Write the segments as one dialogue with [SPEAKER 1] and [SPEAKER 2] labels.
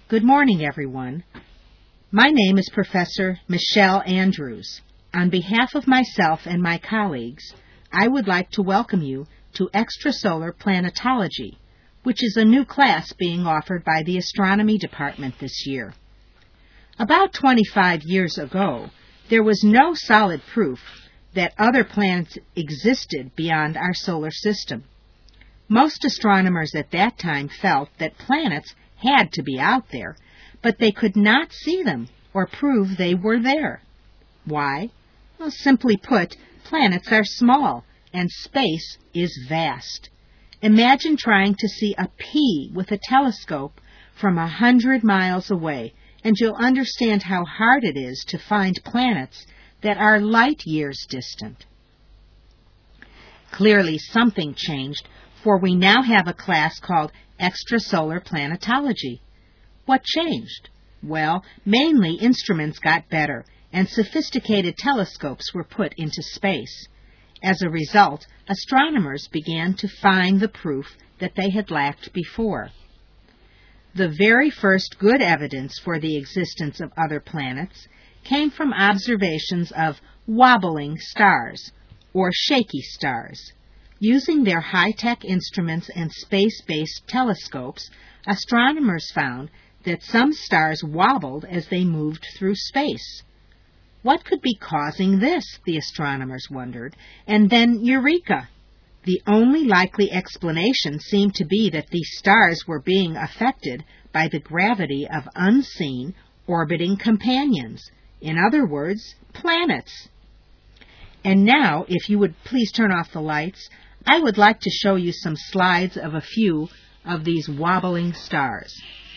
[SPEAKER 1] Good morning, everyone. My name is Professor Michelle Andrews. On behalf of myself and my colleagues, I would like to welcome you to Extrasolar Planetology, which is a new class being offered by the Astronomy Department this year. About 25 years ago, there was no solid proof that other planets existed beyond our solar system. Most astronomers at that time felt that planets had to be out there, but they could not see them or prove they were there. Why? Well, simply put, planets are small and space is vast. Imagine trying to see a pea with a telescope from 100 miles away, and you'll understand how hard it is to find planets that are light years distant. Clearly something changed, for we now have a class called Extrasolar Planetology. What changed? Well, mainly instruments got better, and sophisticated telescopes were put into space. As a result, astronomers began to find the proof that they had lacked before. The very first good evidence for the existence of other planets came from observations of wobbling stars, or shaky stars. Using their high-tech instruments and space-based telescopes, astronomers found that some stars wobbled as they moved through space. What could be causing this, the astronomers wondered, and then eureka! The only likely explanation seemed to be that these stars were being affected by the gravity of unseen, orbiting companions. In other words, planets. And now, if you would please turn off the lights, I would like to show you some slides of a few of these wobbling stars.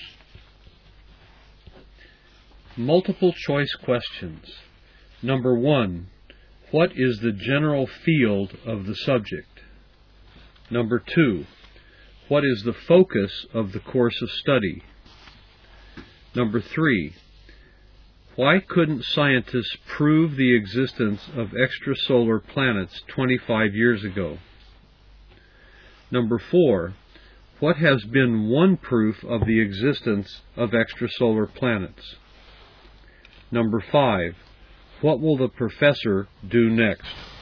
[SPEAKER 2] Multiple choice questions. Number 1. What is the general field of the subject? Number 2. What is the focus of the course of study? Number 3. Why couldn't scientists prove the existence of extrasolar planets 25 years ago? Number 4. What has been one proof of the existence of extrasolar planets? Number 5. What will the professor do next?